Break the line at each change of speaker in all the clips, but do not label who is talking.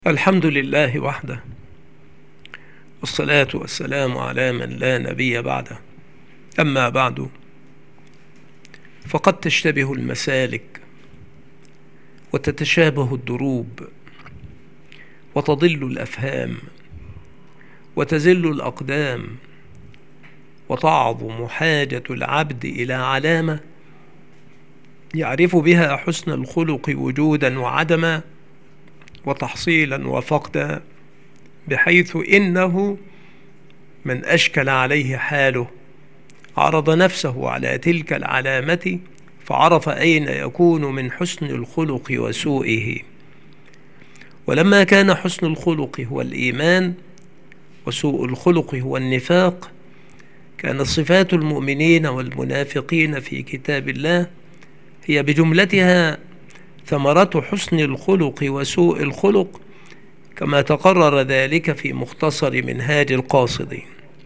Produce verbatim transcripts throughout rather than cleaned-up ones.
الحمد لله وحده، والصلاة والسلام على من لا نبي بعده. أما بعد، فقد تشتبه المسالك وتتشابه الدروب وتضل الأفهام وتزل الأقدام، وتعظم حاجة العبد إلى علامة يعرف بها حسن الخلق وجودا وعدما وتحصيلا وفقدا، بحيث إنه من أشكل عليه حاله عرض نفسه على تلك العلامة فعرف أين يكون من حسن الخلق وسوءه. ولما كان حسن الخلق هو الإيمان وسوء الخلق هو النفاق، كانت صفات المؤمنين والمنافقين في كتاب الله هي بجملتها ثمرة حسن الخلق وسوء الخلق، كما تقرر ذلك في مختصر منهاج القاصدين.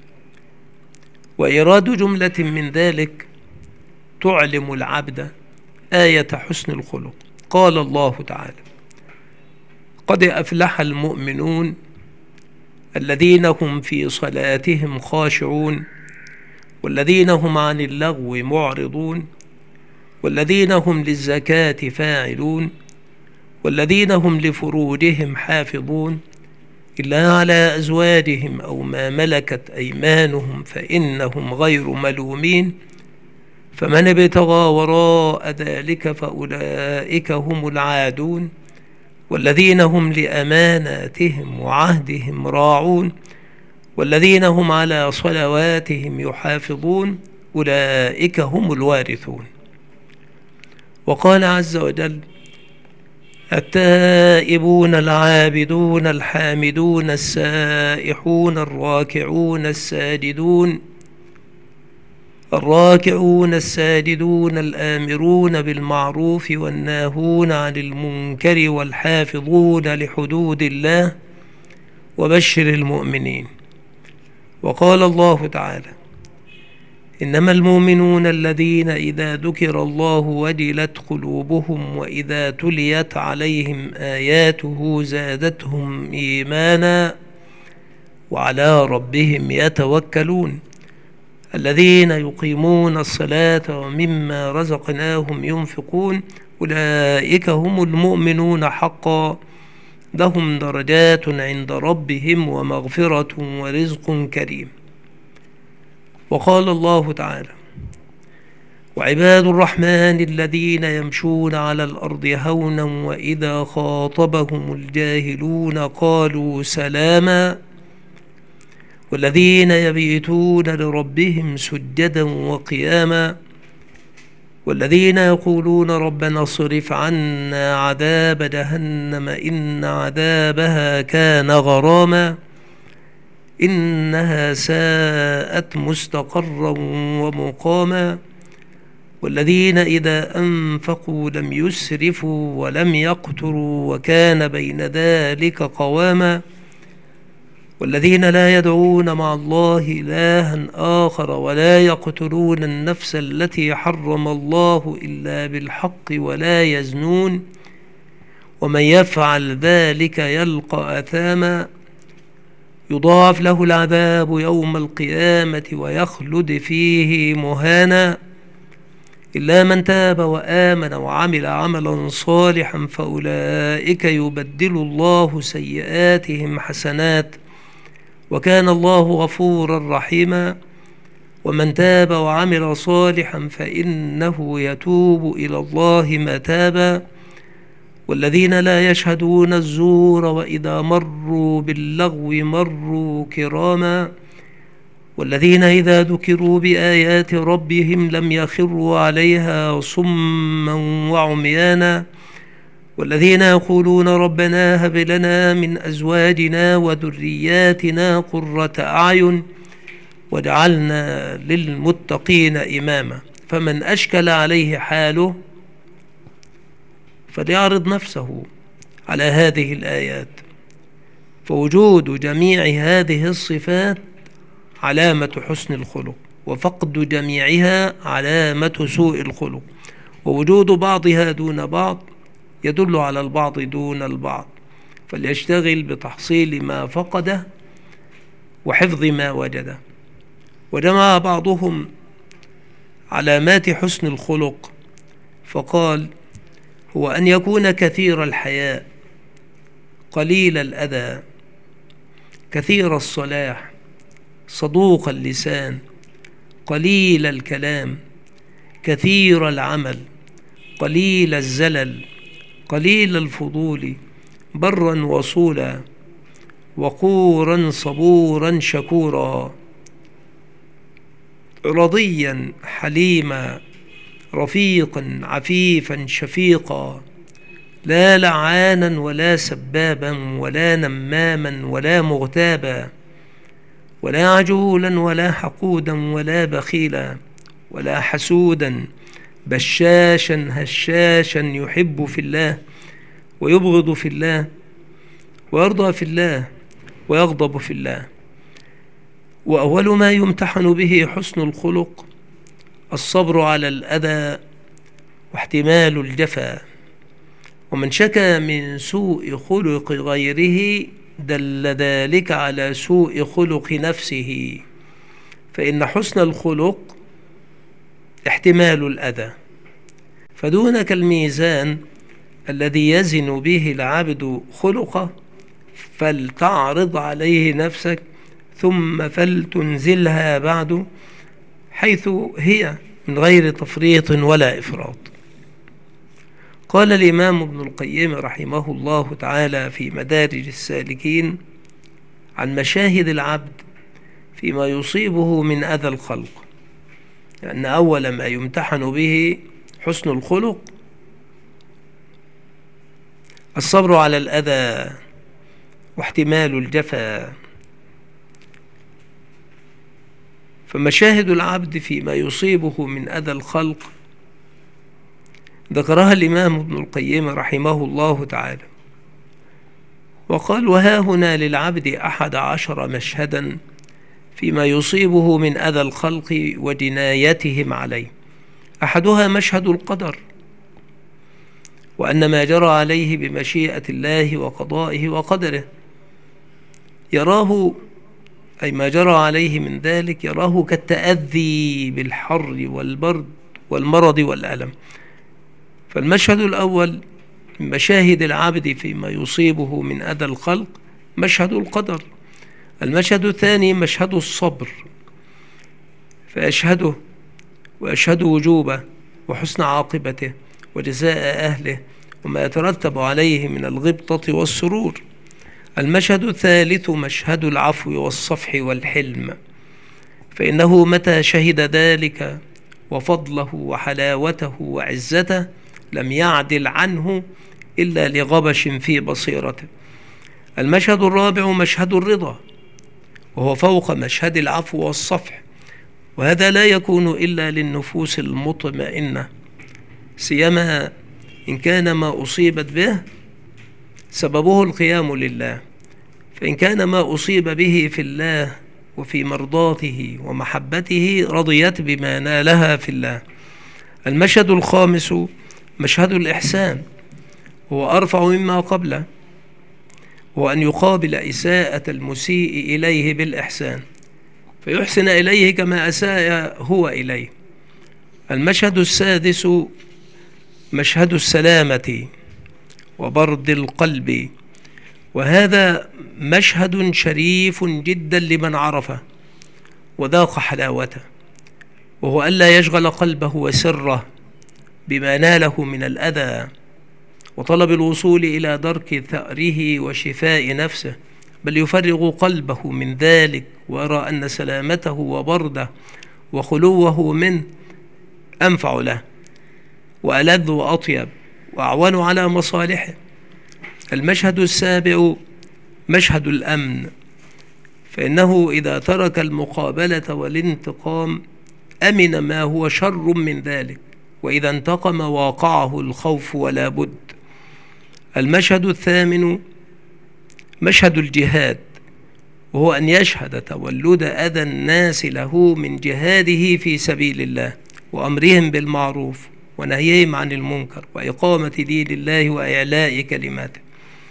وإيراد جملة من ذلك تعلم العبد آية حسن الخلق. قال الله تعالى: قد أفلح المؤمنون الذين هم في صلاتهم خاشعون والذين هم عن اللغو معرضون والذين هم للزكاة فاعلون والذين هم لفروجهم حافظون إلا على أزواجهم أو ما ملكت أيمانهم فإنهم غير ملومين، فمن ابتغى وراء ذلك فأولئك هم العادون والذين هم لأماناتهم وعهدهم راعون والذين هم على صلواتهم يحافظون أولئك هم الوارثون. وقال عز وجل: التائبون العابدون الحامدون السائحون الراكعون الساجدون الراكعون الساجدون الآمرون بالمعروف والناهون عن المنكر والحافظون لحدود الله وبشر المؤمنين. وقال الله تعالى: إنما المؤمنون الذين إذا ذكر الله وجلت قلوبهم وإذا تليت عليهم آياته زادتهم إيمانا وعلى ربهم يتوكلون الذين يقيمون الصلاة ومما رزقناهم ينفقون أولئك هم المؤمنون حقا لهم درجات عند ربهم ومغفرة ورزق كريم. وقال الله تعالى: وعباد الرحمن الذين يمشون على الأرض هونا وإذا خاطبهم الجاهلون قالوا سلاما والذين يبيتون لربهم سجدا وقياما والذين يقولون ربنا اصرف عنا عذاب جهنم إن عذابها كان غراما إنها ساءت مستقرا ومقاما والذين إذا أنفقوا لم يسرفوا ولم يقتروا وكان بين ذلك قواما والذين لا يدعون مع الله إلها آخر ولا يقتلون النفس التي حرم الله إلا بالحق ولا يزنون ومن يفعل ذلك يلقى أثاما يضاعف له العذاب يوم القيامة ويخلد فيه مهانا إلا من تاب وآمن وعمل عملا صالحا فأولئك يبدل الله سيئاتهم حسنات وكان الله غفورا رحيما ومن تاب وعمل صالحا فإنه يتوب إلى الله متابا والذين لا يشهدون الزور وإذا مروا باللغو مروا كراما والذين إذا ذكروا بآيات ربهم لم يخروا عليها صما وعميانا والذين يقولون ربنا هب لنا من أزواجنا وذرياتنا قرة أعين واجعلنا للمتقين إماما. فمن أشكل عليه حاله فليعرض نفسه على هذه الآيات، فوجود جميع هذه الصفات علامة حسن الخلق، وفقد جميعها علامة سوء الخلق، ووجود بعضها دون بعض يدل على البعض دون البعض، فليشتغل بتحصيل ما فقده وحفظ ما وجده. وجمع بعضهم علامات حسن الخلق فقال: هو أن يكون كثير الحياء، قليل الأذى، كثير الصلاح، صدوق اللسان، قليل الكلام، كثير العمل، قليل الزلل، قليل الفضول، برا وصولا، وقورا صبورا شكورا، رضيا حليما، رفيقا عفيفا شفيقا، لا لعانا ولا سبابا ولا نماما ولا مغتابا، ولا عجولا ولا حقودا ولا بخيلا، ولا حسودا، بشاشا هشاشا، يحب في الله ويبغض في الله، ويرضى في الله ويغضب في الله. وأول ما يمتحن به حسن الخلق الصبر على الأذى واحتمال الجفا. ومن شكى من سوء خلق غيره دل ذلك على سوء خلق نفسه، فإن حسن الخلق احتمال الأذى. فدونك الميزان الذي يزن به العبد خلقه، فلتعرض عليه نفسك ثم فلتنزلها بعد حيث هي من غير تفريط ولا إفراط. قال الإمام ابن القيم رحمه الله تعالى في مدارج السالكين عن مشاهد العبد فيما يصيبه من أذى الخلق، لأن أول ما يمتحن به حسن الخلق الصبر على الأذى واحتمال الجفا. فمشاهد العبد فيما يصيبه من أذى الخلق ذكرها الإمام ابن القيم رحمه الله تعالى وقال: وها هنا للعبد أحد عشر مشهدا فيما يصيبه من أذى الخلق وجنايتهم عليه. أحدها مشهد القدر، وأن ما جرى عليه بمشيئة الله وقضائه وقدره يراه، أي ما جرى عليه من ذلك يراه كالتأذي بالحر والبرد والمرض والألم. فالمشهد الأول من مشاهد العبد فيما يصيبه من أذى الخلق مشهد القدر. المشهد الثاني مشهد الصبر، فيشهده ويشهد وجوبه وحسن عاقبته وجزاء أهله وما يترتب عليه من الغبطة والسرور. المشهد الثالث مشهد العفو والصفح والحلم، فإنه متى شهد ذلك وفضله وحلاوته وعزته لم يعدل عنه إلا لغبش في بصيرته. المشهد الرابع مشهد الرضا، وهو فوق مشهد العفو والصفح، وهذا لا يكون إلا للنفوس المطمئنة، سيما إن كان ما أصيبت به سببه القيام لله. فإن كان ما أصيب به في الله وفي مرضاته ومحبته رضيت بما نالها في الله. المشهد الخامس مشهد الإحسان، هو أرفع مما قبله، هو أن يقابل إساءة المسيء إليه بالإحسان فيحسن إليه كما أساء هو إليه. المشهد السادس مشهد السلامة وبرد القلب، وهذا مشهد شريف جدا لمن عرفه وذاق حلاوته، وهو ألا يشغل قلبه وسره بما ناله من الأذى وطلب الوصول إلى درك ثأره وشفاء نفسه، بل يفرغ قلبه من ذلك ويرى أن سلامته وبرده وخلوه منه أنفع له وألذ وأطيب وأعون على مصالحه. المشهد السابع مشهد الأمن، فإنه إذا ترك المقابلة والانتقام أمن ما هو شر من ذلك، وإذا انتقم واقعه الخوف ولا بد. المشهد الثامن مشهد الجهاد، وهو أن يشهد تولد أذى الناس له من جهاده في سبيل الله وأمرهم بالمعروف ونهيهم عن المنكر وإقامة دين الله وإعلاء كلماته.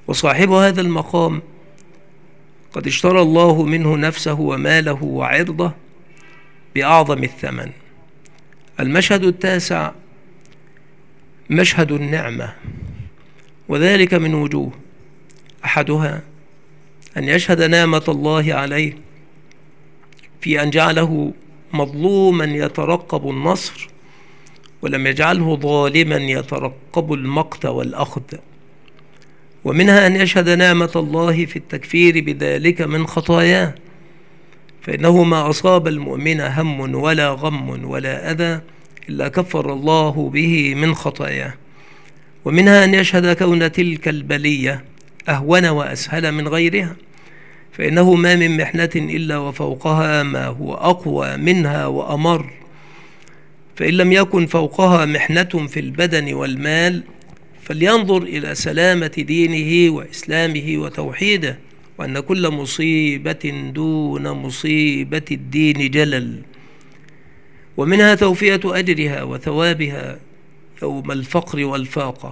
وصاحب هذا المقام قد اشترى الله منه نفسه وماله وعرضه بأعظم الثمن. المشهد التاسع مشهد النعمة، وذلك من وجوه. أحدها أن يشهد نعمة الله عليه في أن جعله مظلوما يترقب النصر، ولم يجعله ظالما يترقب المقت والأخذ. ومنها أن يشهد نعمة الله في التكفير بذلك من خطاياه، فإنه ما أصاب المؤمن هم ولا غم ولا أذى إلا كفر الله به من خطاياه. ومنها أن يشهد كون تلك البلية أهون وأسهل من غيرها، فإنه ما من محنة إلا وفوقها ما هو أقوى منها وأمر، فإن لم يكن فوقها محنة في البدن والمال فلينظر إلى سلامة دينه وإسلامه وتوحيده، وأن كل مصيبة دون مصيبة الدين جلل. ومنها توفية أجرها وثوابها يوم الفقر والفاقة.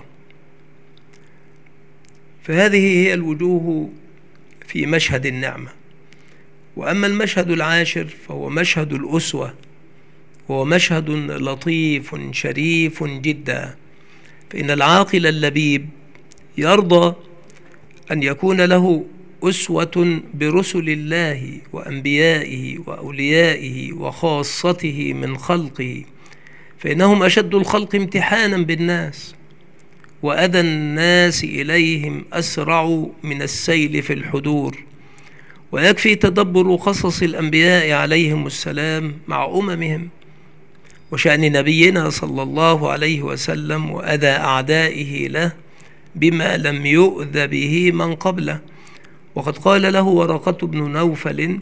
فهذه هي الوجوه في مشهد النعمة. وأما المشهد العاشر فهو مشهد الأسوة، وهو مشهد لطيف شريف جدا. فإن العاقل اللبيب يرضى أن يكون له أسوة برسل الله وأنبيائه وأوليائه وخاصته من خلقه، فإنهم أشد الخلق امتحانا بالناس، وأذى الناس إليهم أسرع من السيل في الحدور. ويكفي تدبر قصص الأنبياء عليهم السلام مع أممهم، وشأن نبينا صلى الله عليه وسلم وأذى أعدائه له بما لم يؤذ به من قبله. وقد قال له ورقة بن نوفل: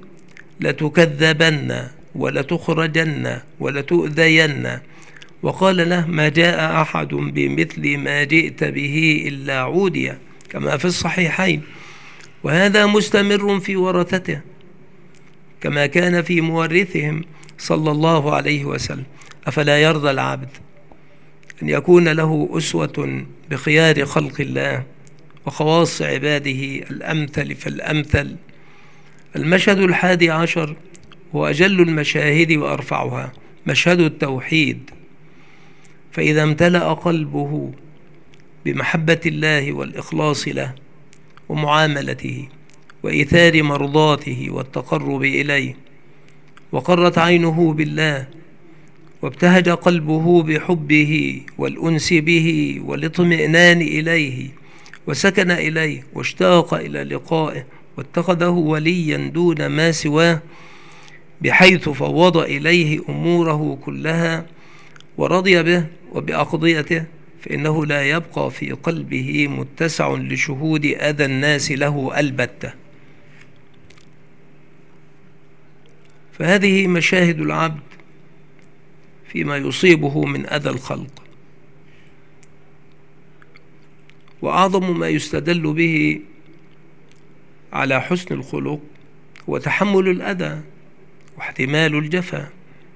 لتكذبن ولتخرجن ولتؤذين. وقال له: ما جاء أحد بمثل ما جئت به إلا عودي، كما في الصحيحين. وهذا مستمر في ورثته كما كان في مورثهم صلى الله عليه وسلم. أفلا يرضى العبد أن يكون له أسوة بخيار خلق الله وخواص عباده الأمثل فالأمثل؟ المشهد الحادي عشر هو أجل المشاهد وأرفعها، مشهد التوحيد. فإذا امتلأ قلبه بمحبة الله والإخلاص له ومعاملته وإيثار مرضاته والتقرب إليه، وقرت عينه بالله، وابتهج قلبه بحبه والأنس به والاطمئنان إليه، وسكن إليه واشتاق إلى لقائه، واتخذه وليا دون ما سواه، بحيث فوض إليه أموره كلها ورضي به وبأقضيته، فإنه لا يبقى في قلبه متسع لشهود أذى الناس له البتة. فهذه مشاهد العبد فيما يصيبه من أذى الخلق. وأعظم ما يستدل به على حسن الخلق هو تحمل الأذى واحتمال الجفا.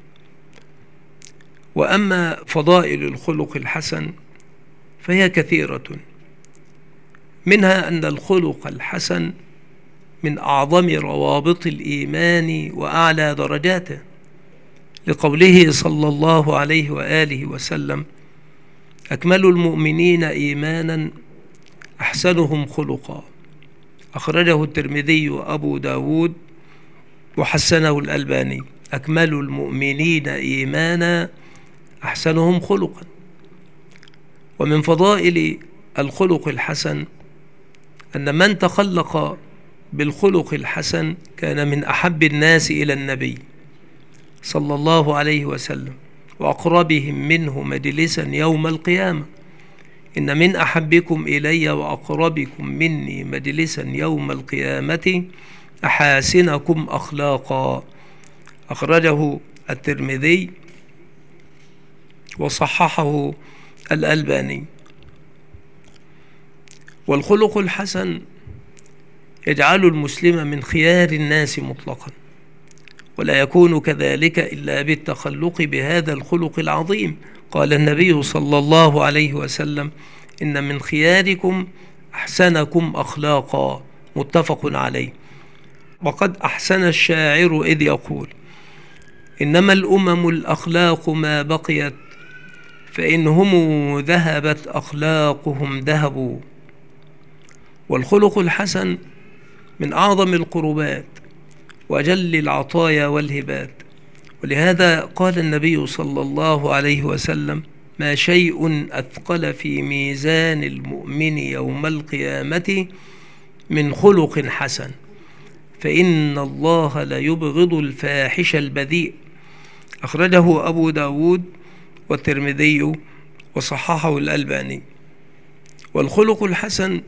وأما فضائل الخلق الحسن فهي كثيرة، منها أن الخلق الحسن من أعظم روابط الإيمان وأعلى درجاته، لقوله صلى الله عليه وآله وسلم: أكمل المؤمنين إيمانا أحسنهم خلقا. أخرجه الترمذي وأبو داود وحسنه الألباني. أكمل المؤمنين إيمانا أحسنهم خلقا. ومن فضائل الخلق الحسن أن من تخلق بالخلق الحسن كان من أحب الناس إلى النبي صلى الله عليه وسلم وأقربهم منه مجلسا يوم القيامة. إن من أحبكم إلي وأقربكم مني مجلسا يوم القيامة أحاسنكم أخلاقا. أخرجه الترمذي وصححه الألباني. والخلق الحسن يجعل المسلم من خيار الناس مطلقا، ولا يكون كذلك إلا بالتخلق بهذا الخلق العظيم. قال النبي صلى الله عليه وسلم: إن من خياركم أحسنكم أخلاقا، متفق عليه. وقد أحسن الشاعر إذ يقول: إنما الأمم الأخلاق ما بقيت، فإن هم ذهبت أخلاقهم ذهبوا. والخلق الحسن من أعظم القربات وأجل العطايا والهبات، ولهذا قال النبي صلى الله عليه وسلم: ما شيء أثقل في ميزان المؤمن يوم القيامة من خلق حسن، فإن الله لا يبغض الفاحش البذيء. أخرجه أبو داود والترمذي وصححه الألباني. والخلق الحسن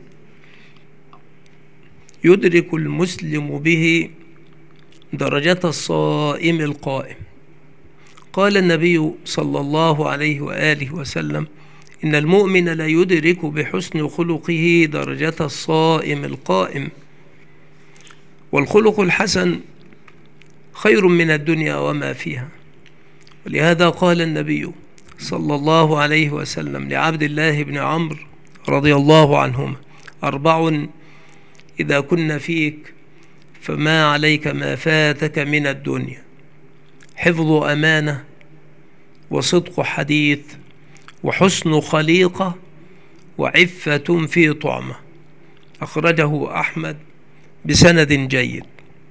يدرك المسلم به درجة الصائم القائم. قال النبي صلى الله عليه وآله وسلم: إن المؤمن لا يدرك بحسن خلقه درجة الصائم القائم. والخلق الحسن خير من الدنيا وما فيها، ولهذا قال النبي صلى الله عليه وسلم لعبد الله بن عمرو رضي الله عنهما: أربع إذا كن فيك فما عليك ما فاتك من الدنيا: حفظ أمانة، وصدق حديث، وحسن خليقة، وعفة في طعمة. أخرجه أحمد بسند جيد.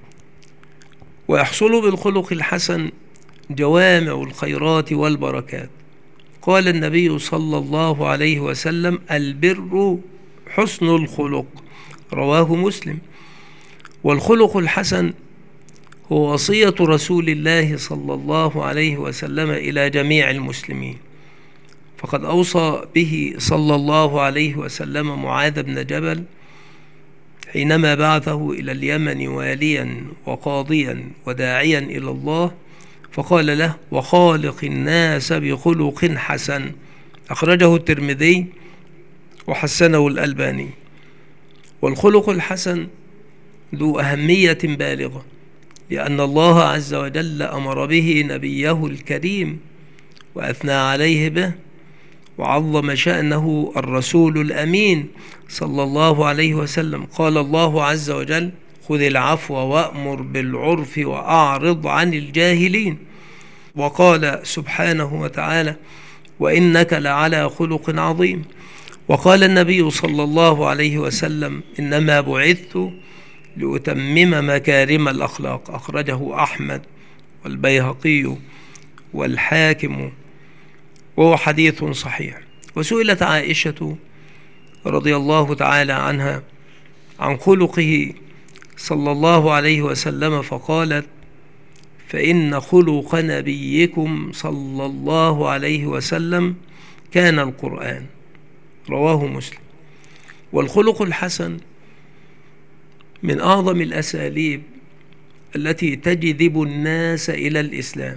ويحصل بالخلق الحسن جوامع الخيرات والبركات. قال النبي صلى الله عليه وسلم: البر حسن الخلق، رواه مسلم. والخلق الحسن هو وصية رسول الله صلى الله عليه وسلم إلى جميع المسلمين، فقد أوصى به صلى الله عليه وسلم معاذ بن جبل حينما بعثه إلى اليمن واليا وقاضيا وداعيا إلى الله، فقال له: وخالق الناس بخلق حسن. أخرجه الترمذي وحسنه الألباني. والخلق الحسن ذو أهمية بالغة، لأن الله عز وجل أمر به نبيه الكريم وأثنى عليه به، وعظم شأنه الرسول الأمين صلى الله عليه وسلم. قال الله عز وجل: خذ العفو وأمر بالعرف وأعرض عن الجاهلين. وقال سبحانه وتعالى: وإنك لعلى خلق عظيم. وقال النبي صلى الله عليه وسلم: إنما بعثت لأتمم مكارم الأخلاق. أخرجه أحمد والبيهقي والحاكم، وهو حديث صحيح. وسئلت عائشة رضي الله تعالى عنها عن خلقه صلى الله عليه وسلم فقالت: فإن خلق نبيكم صلى الله عليه وسلم كان القرآن، رواه مسلم. والخلق الحسن من أعظم الأساليب التي تجذب الناس إلى الإسلام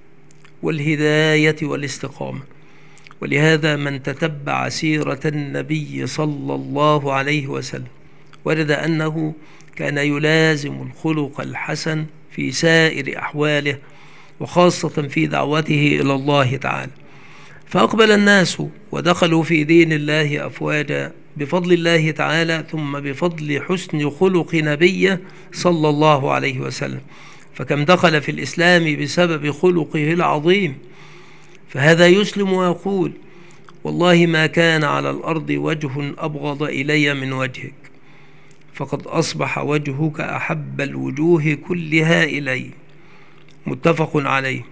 والهداية والاستقامة. ولهذا من تتبع سيرة النبي صلى الله عليه وسلم ورد أنه كان يلازم الخلق الحسن في سائر أحواله، وخاصة في دعوته إلى الله تعالى. فأقبل الناس ودخلوا في دين الله أفواجا بفضل الله تعالى، ثم بفضل حسن خلق نبيه صلى الله عليه وسلم. فكم دخل في الإسلام بسبب خلقه العظيم. فهذا يسلم ويقول: والله ما كان على الأرض وجه أبغض إلي من وجهك، فقد أصبح وجهك أحب الوجوه كلها إلي. متفق عليه.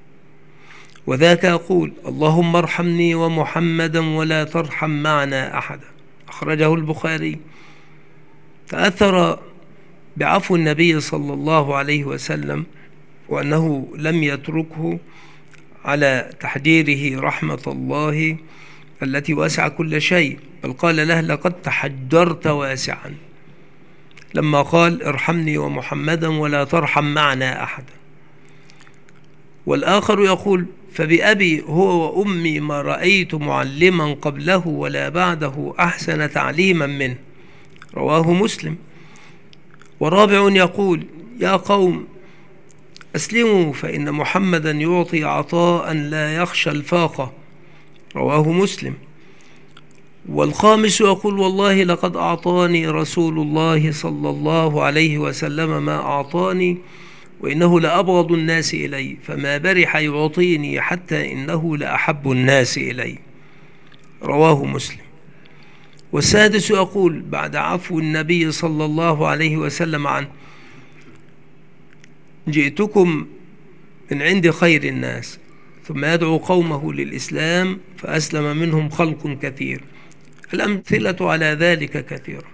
وذاك يقول: اللهم ارحمني ومحمدا ولا ترحم معنا أحدا. أخرجه البخاري. تأثر بعفو النبي صلى الله عليه وسلم، وأنه لم يتركه على تحجيره رحمة الله التي وسع كل شيء، بل قال له: لقد تحجرت واسعا، لما قال: ارحمني ومحمدا ولا ترحم معنا أحدا. والآخر يقول: فبأبي هو وأمي ما رأيت معلما قبله ولا بعده أحسن تعليما منه. رواه مسلم. ورابع يقول: يا قوم أسلموا فإن محمدا يعطي عطاء لا يخشى الفاقة. رواه مسلم. والخامس يقول والله لقد أعطاني رسول الله صلى الله عليه وسلم ما أعطاني وإنه لأبغض الناس إلي فما برح يعطيني حتى إنه لأحب الناس إلي. رواه مسلم. والسادس يقول بعد عفو النبي صلى الله عليه وسلم عنه جئتكم من عند خير الناس، ثم يدعو قومه للإسلام فأسلم منهم خلق كثير. الأمثلة على ذلك كثيرة.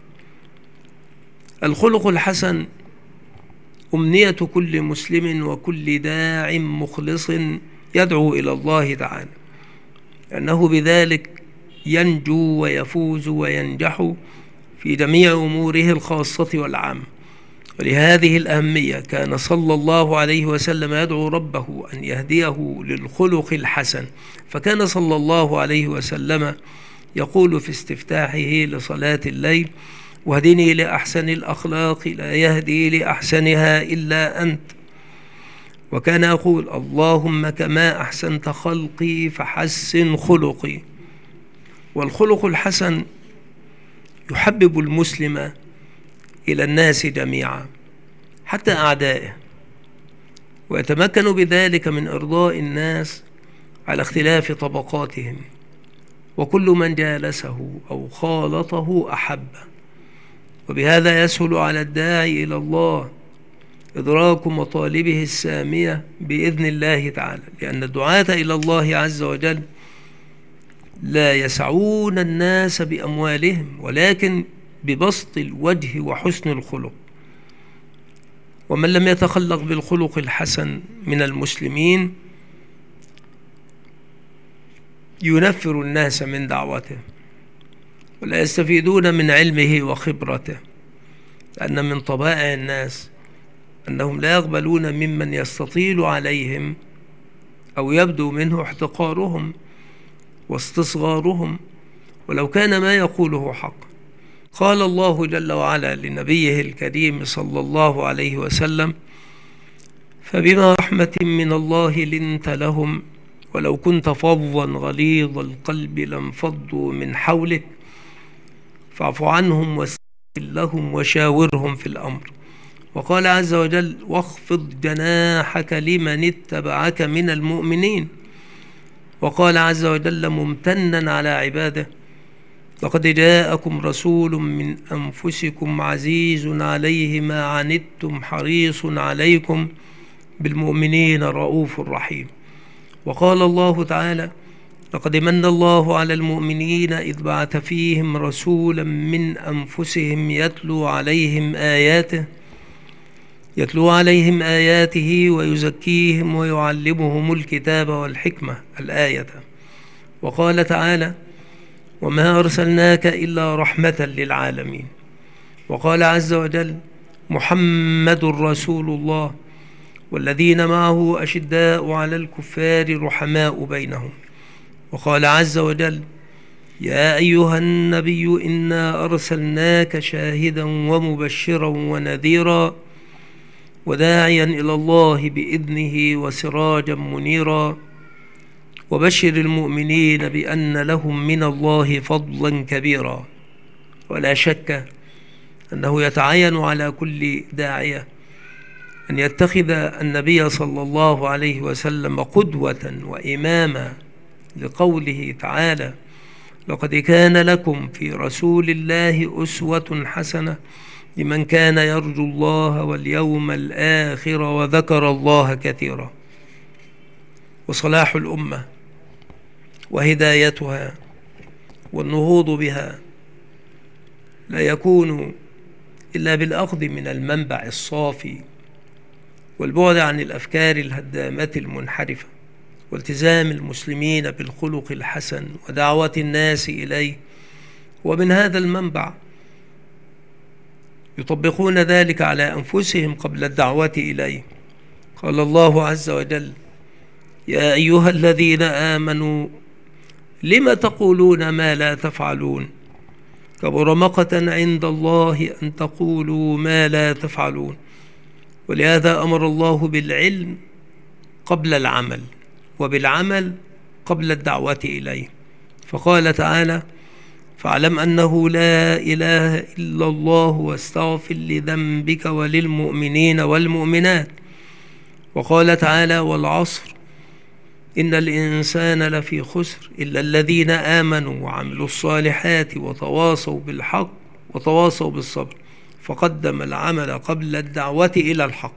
الخلق الحسن أمنية كل مسلم وكل داع مخلص يدعو إلى الله تعالى، لأنه بذلك ينجو ويفوز وينجح في جميع أموره الخاصة والعامة. ولهذه الأهمية كان صلى الله عليه وسلم يدعو ربه أن يهديه للخلق الحسن، فكان صلى الله عليه وسلم يقول في استفتاحه لصلاة الليل واهدني لأحسن الأخلاق لا يهدي لأحسنها إلا أنت. وكان يقول اللهم كما أحسنت خلقي فحسن خلقي. والخلق الحسن يحبب المسلم إلى الناس جميعا حتى أعدائه، ويتمكن بذلك من إرضاء الناس على اختلاف طبقاتهم، وكل من جالسه أو خالطه أحبه. وبهذا يسهل على الداعي إلى الله إدراك مطالبه السامية بإذن الله تعالى، لأن الدعاة إلى الله عز وجل لا يسعون الناس بأموالهم ولكن ببسط الوجه وحسن الخلق. ومن لم يتخلق بالخلق الحسن من المسلمين ينفر الناس من دعوته ولا يستفيدون من علمه وخبرته، لأن من طبائع الناس أنهم لا يقبلون ممن يستطيل عليهم أو يبدو منه احتقارهم واستصغارهم ولو كان ما يقوله حق. قال الله جل وعلا لنبيه الكريم صلى الله عليه وسلم فبما رحمة من الله لنت لهم ولو كنت فظا غليظ القلب لانفضوا من حولك فاعف عنهم واستغفر لهم وشاورهم في الأمر. وقال عز وجل واخفض جناحك لمن اتبعك من المؤمنين. وقال عز وجل ممتنا على عباده لقد جاءكم رسول من أنفسكم عزيز عليه ما عنتم حريص عليكم بالمؤمنين رؤوف رحيم. وقال الله تعالى لقد من الله على المؤمنين إذ بعث فيهم رسولا من أنفسهم يتلو عليهم آياته يتلو عليهم آياته ويزكيهم ويعلمهم الكتاب والحكمة الآية. وقال تعالى وما أرسلناك إلا رحمة للعالمين. وقال عز وجل محمد رسول الله والذين معه أشداء على الكفار رحماء بينهم. وقال عز وجل يا أيها النبي إنا أرسلناك شاهدا ومبشرا ونذيرا وداعيا إلى الله بإذنه وسراجا منيرا وبشر المؤمنين بأن لهم من الله فضلا كبيرا. ولا شك أنه يتعين على كل داعية أن يتخذ النبي صلى الله عليه وسلم قدوة وإماما لقوله تعالى لقد كان لكم في رسول الله أسوة حسنة لمن كان يرجو الله واليوم الآخر وذكر الله كثيرا. وصلاح الأمة وهدايتها والنهوض بها لا يكون إلا بالأخذ من المنبع الصافي والبعد عن الأفكار الهدامة المنحرفة والتزام المسلمين بالخلق الحسن ودعوة الناس إليه. ومن هذا المنبع يطبقون ذلك على أنفسهم قبل الدعوة إليه. قال الله عز وجل يا أيها الذين آمنوا لم تقولون ما لا تفعلون كبر مقتا عند الله أن تقولوا ما لا تفعلون. ولهذا أمر الله بالعلم قبل العمل وبالعمل قبل الدعوة إليه. فقال تعالى فاعلم أنه لا إله إلا الله واستغفر لذنبك وللمؤمنين والمؤمنات. وقال تعالى: والعصر إن الإنسان لفي خسر إلا الذين آمنوا وعملوا الصالحات وتواصوا بالحق وتواصوا بالصبر، فقدم العمل قبل الدعوة إلى الحق.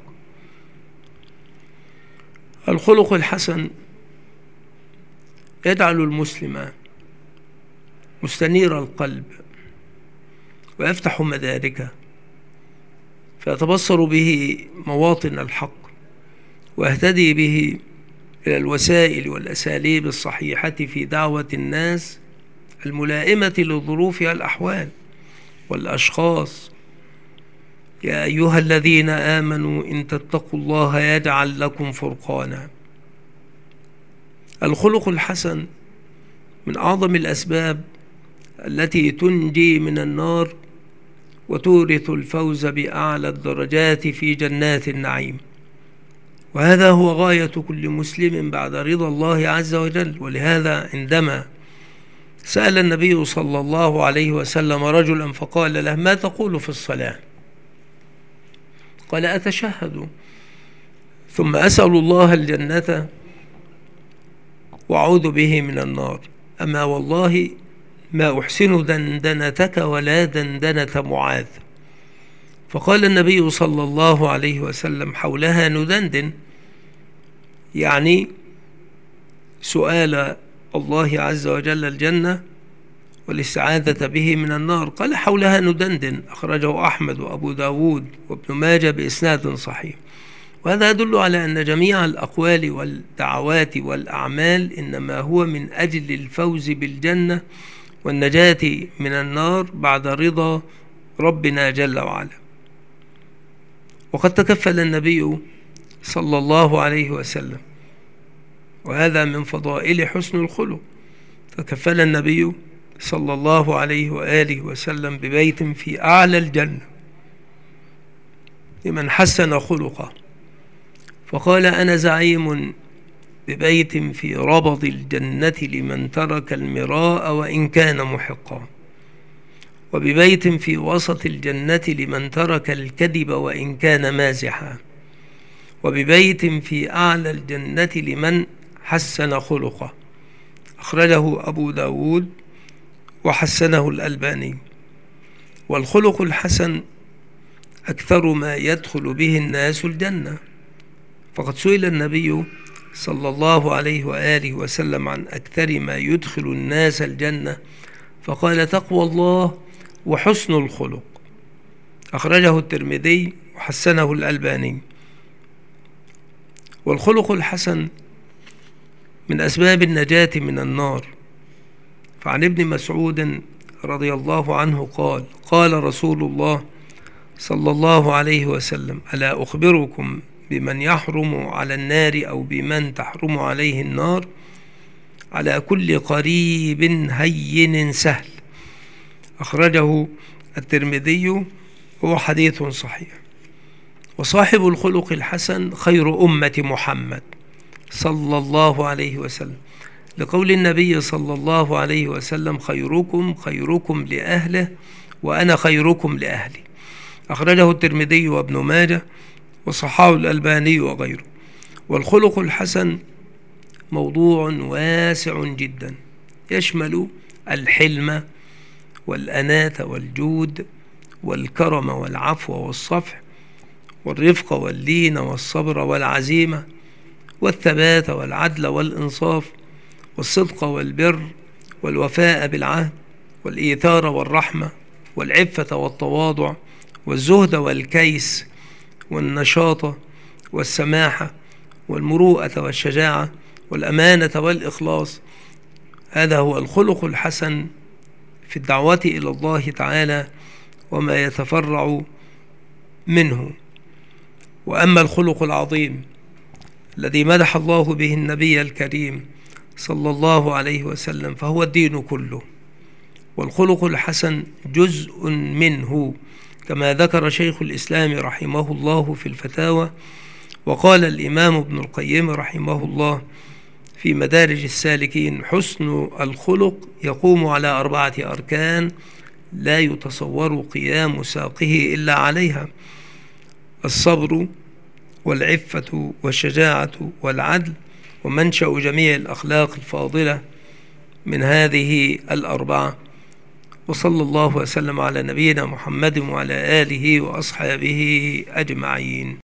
الخلق الحسن يجعل المسلم مستنير القلب ويفتح مداركه، فيتبصر به مواطن الحق ويهتدي به إلى الوسائل والأساليب الصحيحة في دعوة الناس الملائمة لظروفها الأحوال والأشخاص. يا أيها الذين آمنوا إن تتقوا الله يجعل لكم فرقانا. الخلق الحسن من أعظم الأسباب التي تنجي من النار وتورث الفوز بأعلى الدرجات في جنات النعيم، وهذا هو غاية كل مسلم بعد رضا الله عز وجل. ولهذا عندما سأل النبي صلى الله عليه وسلم رجلا فقال له: ما تقول في الصلاة؟ قال: أتشهد ثم أسأل الله الجنة وأعوذ به من النار، أما والله ما أحسن دندنتك ولا دندنة معاذ. فقال النبي صلى الله عليه وسلم: حولها ندندن، يعني سؤال الله عز وجل الجنة والاستعاذة به من النار. قال: حولها ندندن، أخرجه أحمد وأبو داود وابن ماجه بإسناد صحيح. وهذا يدل على أن جميع الأقوال والدعوات والأعمال إنما هو من أجل الفوز بالجنة والنجاة من النار بعد رضا ربنا جل وعلا. وقد تكفل النبي صلى الله عليه وسلم، وهذا من فضائل حسن الخلق، تكفل النبي صلى الله عليه وآله وسلم ببيت في أعلى الجنة لمن حسن خلقه، فقال: أنا زعيم ببيت في ربض الجنة لمن ترك المراء وإن كان محقا، وببيت في وسط الجنة لمن ترك الكذب وإن كان مازحا، وببيت في أعلى الجنة لمن حسن خلقه. أخرجه أبو داود وحسنه الألباني. والخلق الحسن أكثر ما يدخل به الناس الجنة، فقد سئل النبي صلى الله عليه وآله وسلم عن أكثر ما يدخل الناس الجنة، فقال: تقوى الله وحسن الخلق. أخرجه الترمذي وحسنه الألباني. والخلق الحسن من أسباب النجاة من النار. فعن ابن مسعود رضي الله عنه قال: قال رسول الله صلى الله عليه وسلم: ألا أخبركم بمن يحرم على النار أو بمن تحرم عليه النار؟ على كل قريب هين سهل. أخرجه الترمذي وهو حديث صحيح. وصاحب الخلق الحسن خير أمة محمد صلى الله عليه وسلم، لقول النبي صلى الله عليه وسلم: خيركم خيركم لأهله وأنا خيركم لأهلي. أخرجه الترمذي وابن ماجه وصححه الألباني وغيره. والخلق الحسن موضوع واسع جدا، يشمل الحلم والأناة والجود والكرم والعفو والصفح والرفق واللين والصبر والعزيمة والثبات والعدل والإنصاف والصدق والبر والوفاء بالعهد والإيثار والرحمة والعفة والتواضع والزهد والكيس والنشاط والسماحة والمروءة والشجاعة والأمانة والإخلاص. هذا هو الخلق الحسن في الدعوة إلى الله تعالى وما يتفرع منه. وأما الخلق العظيم الذي مدح الله به النبي الكريم صلى الله عليه وسلم فهو الدين كله، والخلق الحسن جزء منه، كما ذكر شيخ الإسلام رحمه الله في الفتاوى. وقال الإمام ابن القيم رحمه الله في مدارج السالكين: حسن الخلق يقوم على أربعة أركان لا يتصور قيام ساقه إلا عليها: الصبر والعفة والشجاعة والعدل. ومنشأ جميع الأخلاق الفاضلة من هذه الأربعة. وصلى الله وسلم على نبينا محمد وعلى آله وأصحابه أجمعين.